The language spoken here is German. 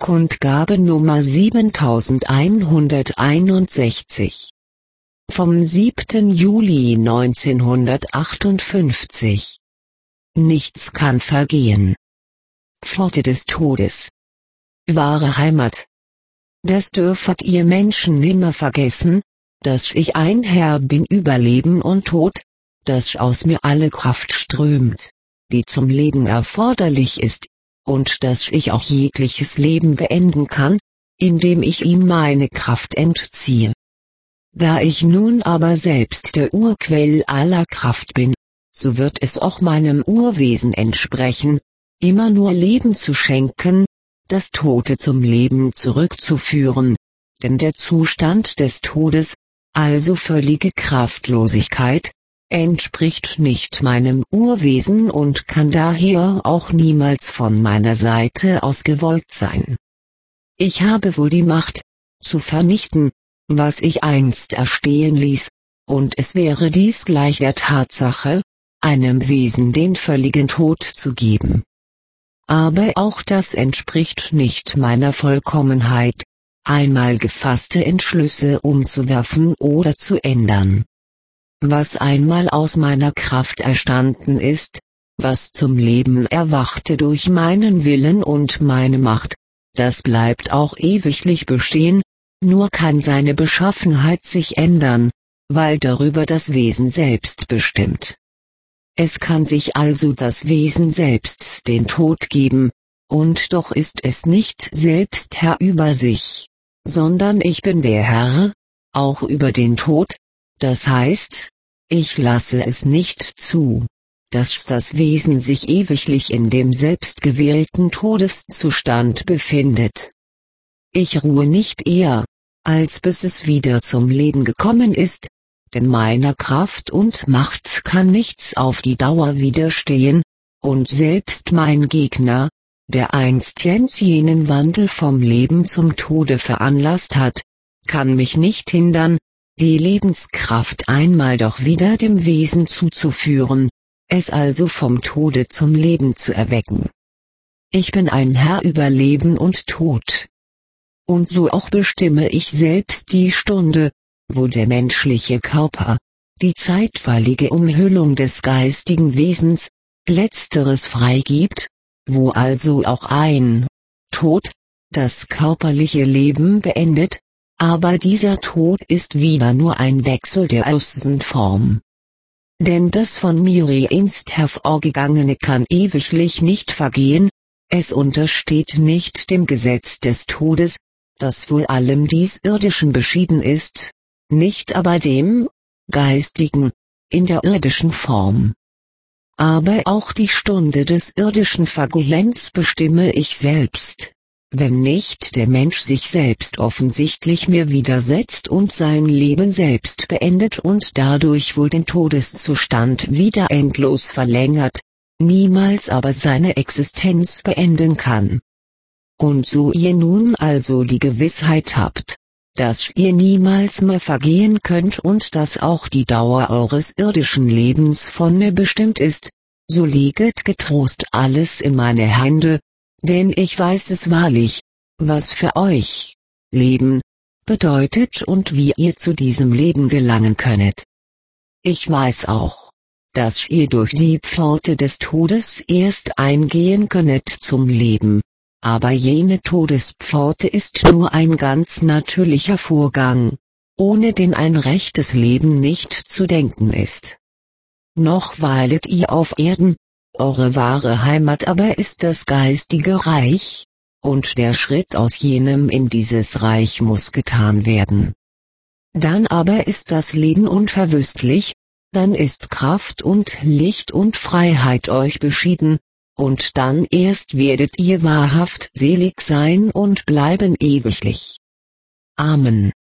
Kundgabe Nummer 7161 vom 7. Juli 1958. Nichts kann vergehen. Pforte des Todes. Wahre Heimat. Das dürfet ihr Menschen nimmer vergessen, dass ich ein Herr bin über Leben und Tod, dass aus mir alle Kraft strömt, die zum Leben erforderlich ist, und dass ich auch jegliches Leben beenden kann, indem ich ihm meine Kraft entziehe. Da ich nun aber selbst der Urquell aller Kraft bin, so wird es auch meinem Urwesen entsprechen, immer nur Leben zu schenken, das Tote zum Leben zurückzuführen, denn der Zustand des Todes, also völlige Kraftlosigkeit, entspricht nicht meinem Urwesen und kann daher auch niemals von meiner Seite aus gewollt sein. Ich habe wohl die Macht, zu vernichten, was ich einst erstehen ließ, und es wäre dies gleich der Tatsache, einem Wesen den völligen Tod zu geben. Aber auch das entspricht nicht meiner Vollkommenheit, einmal gefasste Entschlüsse umzuwerfen oder zu ändern. Was einmal aus meiner Kraft erstanden ist, was zum Leben erwachte durch meinen Willen und meine Macht, das bleibt auch ewiglich bestehen, nur kann seine Beschaffenheit sich ändern, weil darüber das Wesen selbst bestimmt. Es kann sich also das Wesen selbst den Tod geben, und doch ist es nicht selbst Herr über sich, sondern ich bin der Herr, auch über den Tod. Das heißt, ich lasse es nicht zu, dass das Wesen sich ewiglich in dem selbstgewählten Todeszustand befindet. Ich ruhe nicht eher, als bis es wieder zum Leben gekommen ist, denn meiner Kraft und Macht kann nichts auf die Dauer widerstehen, und selbst mein Gegner, der einstens jenen Wandel vom Leben zum Tode veranlasst hat, kann mich nicht hindern, die Lebenskraft einmal doch wieder dem Wesen zuzuführen, es also vom Tode zum Leben zu erwecken. Ich bin ein Herr über Leben und Tod. Und so auch bestimme ich selbst die Stunde, wo der menschliche Körper, die zeitweilige Umhüllung des geistigen Wesens, letzteres freigibt, wo also auch ein Tod das körperliche Leben beendet, aber dieser Tod ist wieder nur ein Wechsel der Außenform. Denn das von mir einst hervorgegangene kann ewiglich nicht vergehen, es untersteht nicht dem Gesetz des Todes, das wohl allem dies Irdischen beschieden ist, nicht aber dem Geistigen, in der irdischen Form. Aber auch die Stunde des irdischen Vergehens bestimme ich selbst, wenn nicht der Mensch sich selbst offensichtlich mir widersetzt und sein Leben selbst beendet und dadurch wohl den Todeszustand wieder endlos verlängert, niemals aber seine Existenz beenden kann. Und so ihr nun also die Gewissheit habt, dass ihr niemals mehr vergehen könnt und dass auch die Dauer eures irdischen Lebens von mir bestimmt ist, so leget getrost alles in meine Hände, denn ich weiß es wahrlich, was für euch Leben bedeutet und wie ihr zu diesem Leben gelangen könnet. Ich weiß auch, dass ihr durch die Pforte des Todes erst eingehen könnet zum Leben. Aber jene Todespforte ist nur ein ganz natürlicher Vorgang, ohne den ein rechtes Leben nicht zu denken ist. Noch weilet ihr auf Erden, eure wahre Heimat aber ist das geistige Reich, und der Schritt aus jenem in dieses Reich muss getan werden. Dann aber ist das Leben unverwüstlich, dann ist Kraft und Licht und Freiheit euch beschieden, und dann erst werdet ihr wahrhaft selig sein und bleiben ewiglich. Amen.